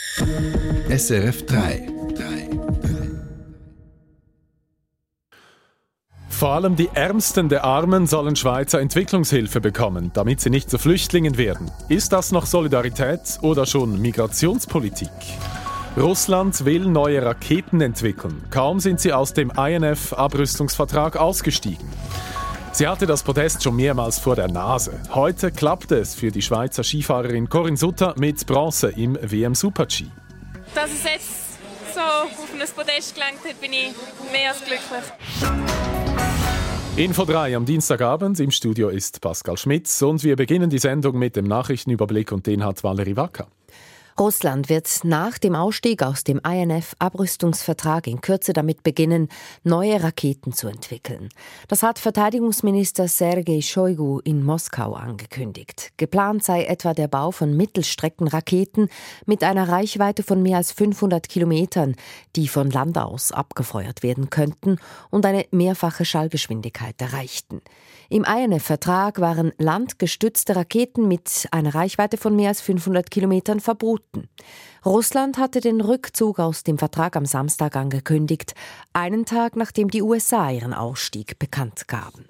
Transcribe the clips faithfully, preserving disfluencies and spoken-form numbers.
S R F drei. Vor allem die Ärmsten der Armen sollen Schweizer Entwicklungshilfe bekommen, damit sie nicht zu Flüchtlingen werden. Ist das noch Solidarität oder schon Migrationspolitik? Russland will neue Raketen entwickeln. Kaum sind sie aus dem I N F-Abrüstungsvertrag ausgestiegen. Sie hatte das Podest schon mehrmals vor der Nase. Heute klappte es für die Schweizer Skifahrerin Corinne Sutter mit Bronze im W M Super-G. Dass es jetzt so auf ein Podest gelangt hat, bin ich mehr als glücklich. Info drei am Dienstagabend. Im Studio ist Pascal Schmitz und wir beginnen die Sendung mit dem Nachrichtenüberblick und den hat Valerie Wacker. Russland wird nach dem Ausstieg aus dem I N F-Abrüstungsvertrag in Kürze damit beginnen, neue Raketen zu entwickeln. Das hat Verteidigungsminister Sergei Shoigu in Moskau angekündigt. Geplant sei etwa der Bau von Mittelstreckenraketen mit einer Reichweite von mehr als fünfhundert Kilometern, die von Land aus abgefeuert werden könnten und eine mehrfache Schallgeschwindigkeit erreichten. Im I N F-Vertrag waren landgestützte Raketen mit einer Reichweite von mehr als fünfhundert Kilometern verboten. Russland hatte den Rückzug aus dem Vertrag am Samstag angekündigt, einen Tag nachdem die U S A ihren Ausstieg bekannt gaben.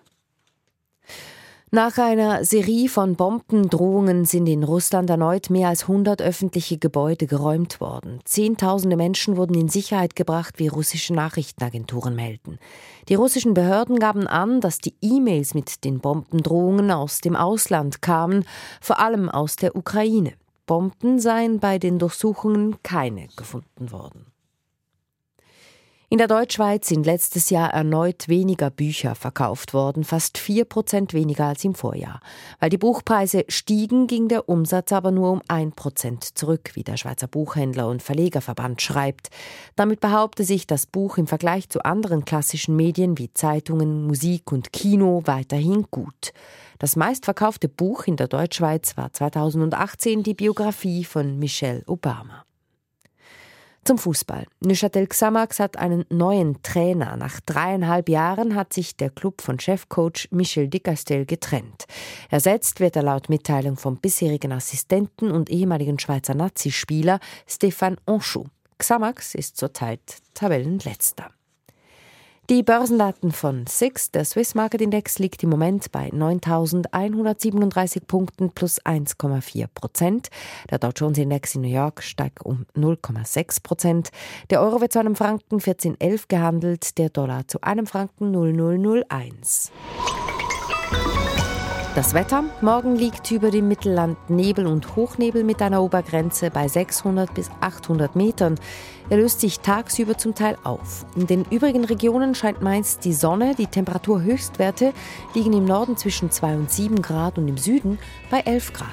Nach einer Serie von Bombendrohungen sind in Russland erneut mehr als hundert öffentliche Gebäude geräumt worden. Zehntausende Menschen wurden in Sicherheit gebracht, wie russische Nachrichtenagenturen melden. Die russischen Behörden gaben an, dass die E-Mails mit den Bombendrohungen aus dem Ausland kamen, vor allem aus der Ukraine. Bomben seien bei den Durchsuchungen keine gefunden worden. In der Deutschschweiz sind letztes Jahr erneut weniger Bücher verkauft worden, fast vier Prozent weniger als im Vorjahr. Weil die Buchpreise stiegen, ging der Umsatz aber nur um ein Prozent zurück, wie der Schweizer Buchhändler- und Verlegerverband schreibt. Damit behaupte sich das Buch im Vergleich zu anderen klassischen Medien wie Zeitungen, Musik und Kino weiterhin gut. Das meistverkaufte Buch in der Deutschschweiz war zweitausendachtzehn die Biografie von Michelle Obama. Zum Fußball. Neuchâtel Xamax hat einen neuen Trainer. Nach dreieinhalb Jahren hat sich der Club von Chefcoach Michel Dicastel getrennt. Ersetzt wird er laut Mitteilung vom bisherigen Assistenten und ehemaligen Schweizer Nazispieler Stéphane Honchou. Xamax ist zurzeit Tabellenletzter. Die Börsendaten von S I X, der Swiss Market Index, liegt im Moment bei neuntausendeinhundertsiebenunddreißig Punkten plus eins Komma vier Prozent. Der Dow Jones Index in New York steigt um null Komma sechs Prozent. Der Euro wird zu einem Franken vierzehn Komma elf gehandelt, der Dollar zu einem Franken null Komma null null eins. Das Wetter. Morgen liegt über dem Mittelland Nebel und Hochnebel mit einer Obergrenze bei sechshundert bis achthundert Metern. Er löst sich tagsüber zum Teil auf. In den übrigen Regionen scheint meist die Sonne. Die Temperaturhöchstwerte liegen im Norden zwischen zwei und sieben Grad und im Süden bei elf Grad.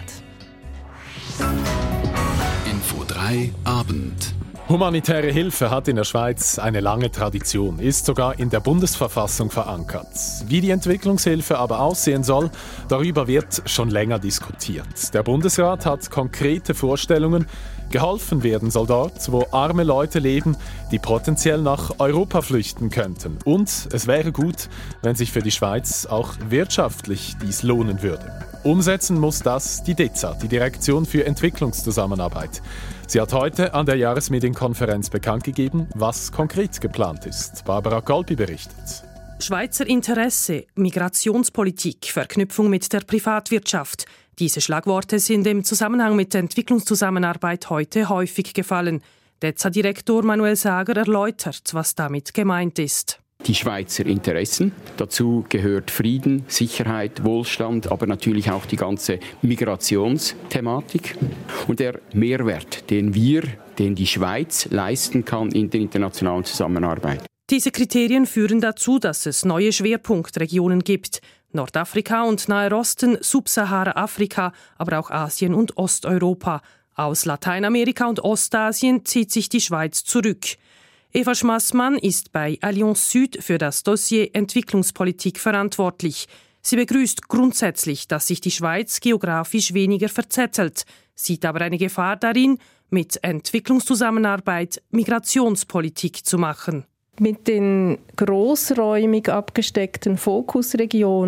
Info drei Abend. Humanitäre Hilfe hat in der Schweiz eine lange Tradition, ist sogar in der Bundesverfassung verankert. Wie die Entwicklungshilfe aber aussehen soll, darüber wird schon länger diskutiert. Der Bundesrat hat konkrete Vorstellungen. Geholfen werden soll dort, wo arme Leute leben, die potenziell nach Europa flüchten könnten. Und es wäre gut, wenn sich für die Schweiz auch wirtschaftlich dies lohnen würde. Umsetzen muss das die D E Z A, die Direktion für Entwicklungszusammenarbeit. Sie hat heute an der Jahresmedienkonferenz bekannt gegeben, was konkret geplant ist. Barbara Golpi berichtet. Schweizer Interesse, Migrationspolitik, Verknüpfung mit der Privatwirtschaft. Diese Schlagworte sind im Zusammenhang mit der Entwicklungszusammenarbeit heute häufig gefallen. D E Z A-Direktor Manuel Sager erläutert, was damit gemeint ist. Die Schweizer Interessen. Dazu gehört Frieden, Sicherheit, Wohlstand, aber natürlich auch die ganze Migrationsthematik. Und der Mehrwert, den wir, den die Schweiz leisten kann in der internationalen Zusammenarbeit. Diese Kriterien führen dazu, dass es neue Schwerpunktregionen gibt. Nordafrika und Nahe Osten, Subsahara-Afrika, aber auch Asien und Osteuropa. Aus Lateinamerika und Ostasien zieht sich die Schweiz zurück. Eva Schmassmann ist bei Allianz Süd für das Dossier Entwicklungspolitik verantwortlich. Sie begrüßt grundsätzlich, dass sich die Schweiz geografisch weniger verzettelt, sieht aber eine Gefahr darin, mit Entwicklungszusammenarbeit Migrationspolitik zu machen. Mit den großräumig abgesteckten Fokusregionen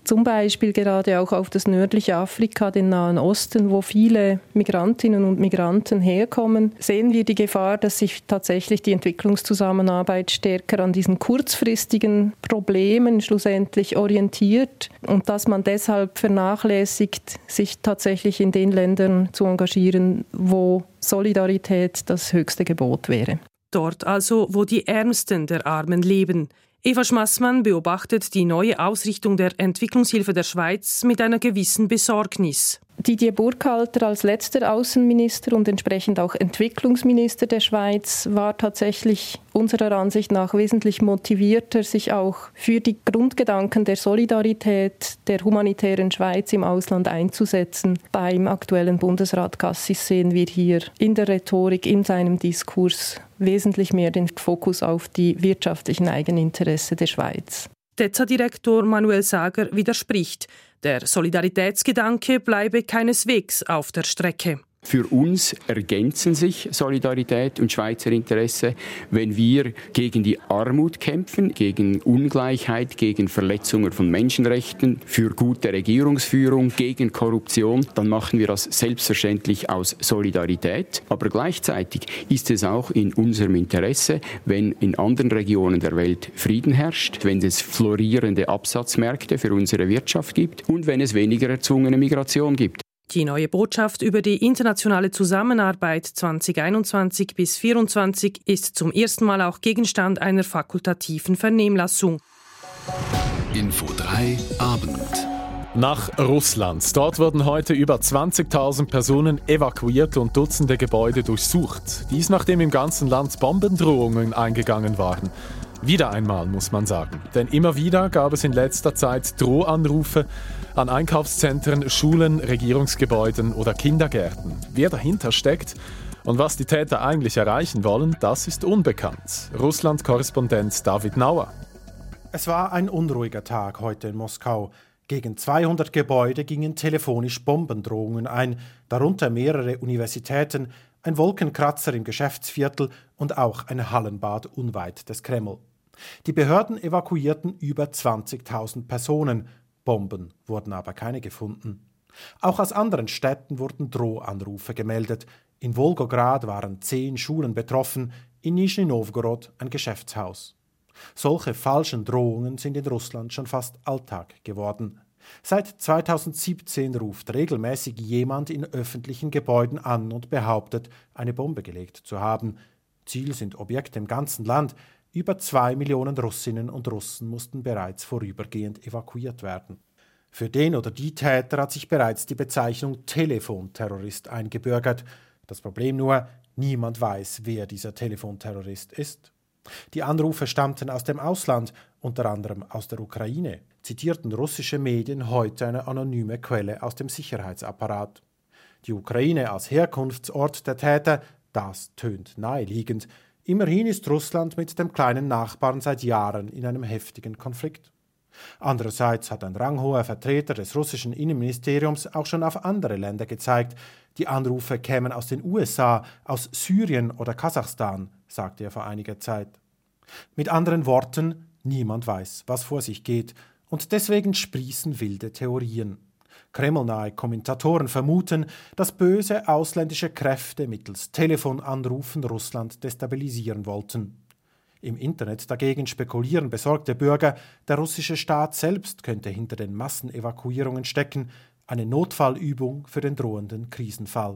zum Beispiel gerade auch auf das nördliche Afrika, den Nahen Osten, wo viele Migrantinnen und Migranten herkommen, sehen wir die Gefahr, dass sich tatsächlich die Entwicklungszusammenarbeit stärker an diesen kurzfristigen Problemen schlussendlich orientiert und dass man deshalb vernachlässigt, sich tatsächlich in den Ländern zu engagieren, wo Solidarität das höchste Gebot wäre. Dort also, wo die Ärmsten der Armen leben. Eva Schmassmann beobachtet die neue Ausrichtung der Entwicklungshilfe der Schweiz mit einer gewissen Besorgnis. Didier Burkhalter als letzter Außenminister und entsprechend auch Entwicklungsminister der Schweiz war tatsächlich unserer Ansicht nach wesentlich motivierter, sich auch für die Grundgedanken der Solidarität der humanitären Schweiz im Ausland einzusetzen. Beim aktuellen Bundesrat Cassis sehen wir hier in der Rhetorik, in seinem Diskurs wesentlich mehr den Fokus auf die wirtschaftlichen Eigeninteressen der Schweiz. D E Z A-Direktor Manuel Sager widerspricht. Der Solidaritätsgedanke bleibe keineswegs auf der Strecke. Für uns ergänzen sich Solidarität und Schweizer Interesse, wenn wir gegen die Armut kämpfen, gegen Ungleichheit, gegen Verletzungen von Menschenrechten, für gute Regierungsführung, gegen Korruption, dann machen wir das selbstverständlich aus Solidarität. Aber gleichzeitig ist es auch in unserem Interesse, wenn in anderen Regionen der Welt Frieden herrscht, wenn es florierende Absatzmärkte für unsere Wirtschaft gibt und wenn es weniger erzwungene Migration gibt. Die neue Botschaft über die internationale Zusammenarbeit zwanzig einundzwanzig bis vierundzwanzig ist zum ersten Mal auch Gegenstand einer fakultativen Vernehmlassung. Info drei Abend. Nach Russland. Dort wurden heute über zwanzigtausend Personen evakuiert und Dutzende Gebäude durchsucht. Dies nachdem im ganzen Land Bombendrohungen eingegangen waren. Wieder einmal, muss man sagen. Denn immer wieder gab es in letzter Zeit Drohanrufe an Einkaufszentren, Schulen, Regierungsgebäuden oder Kindergärten. Wer dahinter steckt und was die Täter eigentlich erreichen wollen, das ist unbekannt. Russland-Korrespondent David Nauer. Es war ein unruhiger Tag heute in Moskau. Gegen zweihundert Gebäude gingen telefonisch Bombendrohungen ein, darunter mehrere Universitäten, ein Wolkenkratzer im Geschäftsviertel und auch ein Hallenbad unweit des Kreml. Die Behörden evakuierten über zwanzigtausend Personen. Bomben wurden aber keine gefunden. Auch aus anderen Städten wurden Drohanrufe gemeldet. In Wolgograd waren zehn Schulen betroffen, in Nischni Nowgorod ein Geschäftshaus. Solche falschen Drohungen sind in Russland schon fast Alltag geworden. Seit zweitausendsiebzehn ruft regelmäßig jemand in öffentlichen Gebäuden an und behauptet, eine Bombe gelegt zu haben. Ziel sind Objekte im ganzen Land. Über zwei Millionen Russinnen und Russen mussten bereits vorübergehend evakuiert werden. Für den oder die Täter hat sich bereits die Bezeichnung Telefonterrorist eingebürgert. Das Problem nur, niemand weiß, wer dieser Telefonterrorist ist. Die Anrufe stammten aus dem Ausland, unter anderem aus der Ukraine, zitierten russische Medien heute eine anonyme Quelle aus dem Sicherheitsapparat. Die Ukraine als Herkunftsort der Täter, das tönt naheliegend. Immerhin ist Russland mit dem kleinen Nachbarn seit Jahren in einem heftigen Konflikt. Andererseits hat ein ranghoher Vertreter des russischen Innenministeriums auch schon auf andere Länder gezeigt. Die Anrufe kämen aus den U S A, aus Syrien oder Kasachstan, sagte er vor einiger Zeit. Mit anderen Worten, niemand weiß, was vor sich geht, und deswegen sprießen wilde Theorien. Kremlnahe Kommentatoren vermuten, dass böse ausländische Kräfte mittels Telefonanrufen Russland destabilisieren wollten. Im Internet dagegen spekulieren besorgte Bürger, der russische Staat selbst könnte hinter den Massenevakuierungen stecken, eine Notfallübung für den drohenden Krisenfall.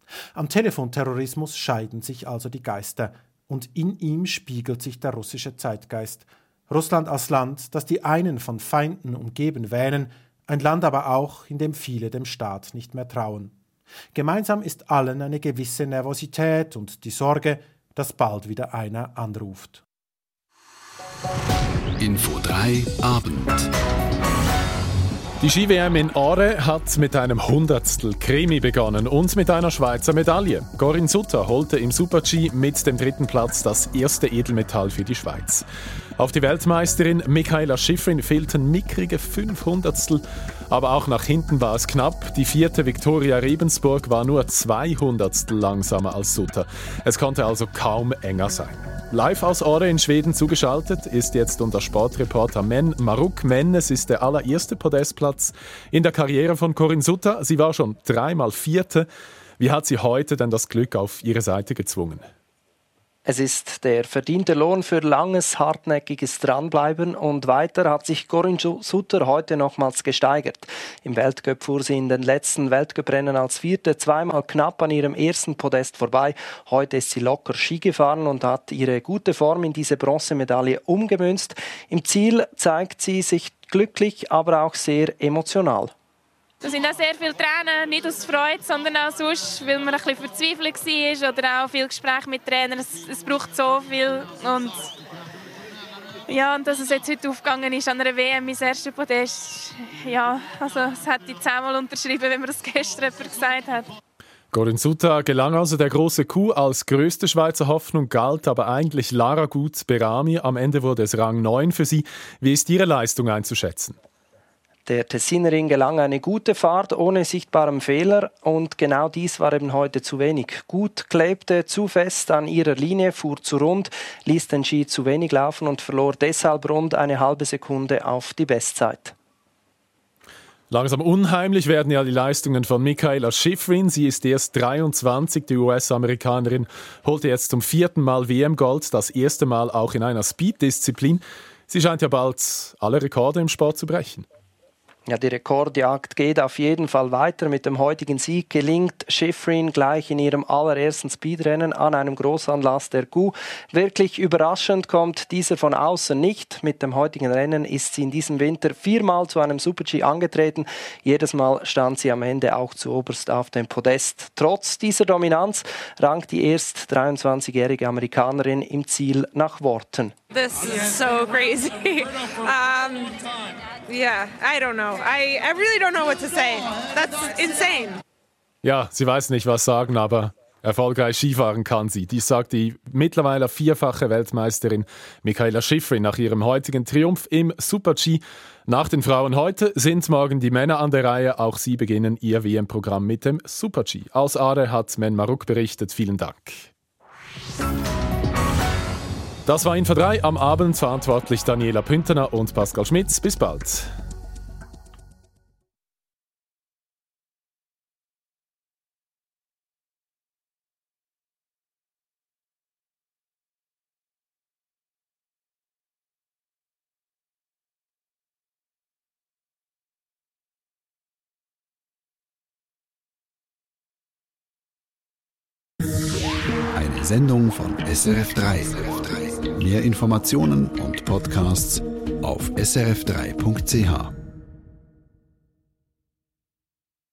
Am Telefonterrorismus scheiden sich also die Geister, und in ihm spiegelt sich der russische Zeitgeist. Russland als Land, das die einen von Feinden umgeben wähnen, ein Land aber auch, in dem viele dem Staat nicht mehr trauen. Gemeinsam ist allen eine gewisse Nervosität und die Sorge, dass bald wieder einer anruft. Info drei Abend. Die Ski-W M in Åre hat mit einem Hundertstel Krimi begonnen und mit einer Schweizer Medaille. Corinne Sutter holte im Super-G mit dem dritten Platz das erste Edelmetall für die Schweiz. Auf die Weltmeisterin Michaela Schifrin fehlten mickrige fünf Hundertstel Aber auch nach hinten war es knapp. Die vierte Viktoria Rebensburg war nur zweihundertstel langsamer als Sutter. Es konnte also kaum enger sein. Live aus Åre in Schweden zugeschaltet ist jetzt unser Sportreporter Men Maruk. Men, es ist der allererste Podestplatz in der Karriere von Corinne Sutter. Sie war schon dreimal Vierte. Wie hat sie heute denn das Glück auf ihre Seite gezwungen? Es ist der verdiente Lohn für langes, hartnäckiges Dranbleiben und weiter hat sich Corinne Sutter heute nochmals gesteigert. Im Weltcup fuhr sie in den letzten Weltcuprennen als Vierte zweimal knapp an ihrem ersten Podest vorbei. Heute ist sie locker Ski gefahren und hat ihre gute Form in diese Bronzemedaille umgemünzt. Im Ziel zeigt sie sich glücklich, aber auch sehr emotional. Es sind auch sehr viele Tränen, nicht aus Freude, sondern auch sonst, weil man ein bisschen verzweifelt war oder auch viel Gespräche mit Trainern. Es, es braucht so viel. Und, ja, und dass es jetzt heute aufgegangen ist an einer W M, mein erstes Podest, ja, also es hätte ich zehnmal unterschrieben, wenn mir das gestern jemand gesagt hat. Corinne Sutter gelang also der große Coup. Als größte Schweizer Hoffnung galt aber eigentlich Lara Gut-Berami. Am Ende wurde es Rang neun für sie. Wie ist ihre Leistung einzuschätzen? Der Tessinerin gelang eine gute Fahrt ohne sichtbaren Fehler und genau dies war eben heute zu wenig. Gut klebte zu fest an ihrer Linie, fuhr zu rund, ließ den Ski zu wenig laufen und verlor deshalb rund eine halbe Sekunde auf die Bestzeit. Langsam unheimlich werden ja die Leistungen von Mikaela Shiffrin. Sie ist erst dreiundzwanzig, die U S-Amerikanerin, holte jetzt zum vierten Mal W M-Gold, das erste Mal auch in einer Speed-Disziplin. Sie scheint ja bald alle Rekorde im Sport zu brechen. Ja, die Rekordjagd geht auf jeden Fall weiter. Mit dem heutigen Sieg gelingt Shiffrin gleich in ihrem allerersten Speedrennen an einem Großanlass der G U. Wirklich überraschend kommt dieser von außen nicht. Mit dem heutigen Rennen ist sie in diesem Winter viermal zu einem Super-G angetreten. Jedes Mal stand sie am Ende auch zuoberst auf dem Podest. Trotz dieser Dominanz rankt die erst dreiundzwanzigjährige Amerikanerin im Ziel nach Worten. This is so crazy. um, yeah, I don't know. I, I really don't know what to say. That's insane. Ja, sie weiß nicht, was sagen, aber erfolgreich Skifahren kann sie. Dies sagt die mittlerweile vierfache Weltmeisterin Mikaela Shiffrin nach ihrem heutigen Triumph im Super-G. Nach den Frauen heute sind morgen die Männer an der Reihe. Auch sie beginnen ihr W M-Programm mit dem Super-G. Aus Åre hat Men Maruk berichtet. Vielen Dank. Das war Info drei am Abend, verantwortlich Daniela Püntener und Pascal Schmitz. Bis bald. Eine Sendung von S R F drei. Mehr Informationen und Podcasts auf s r f drei punkt c h.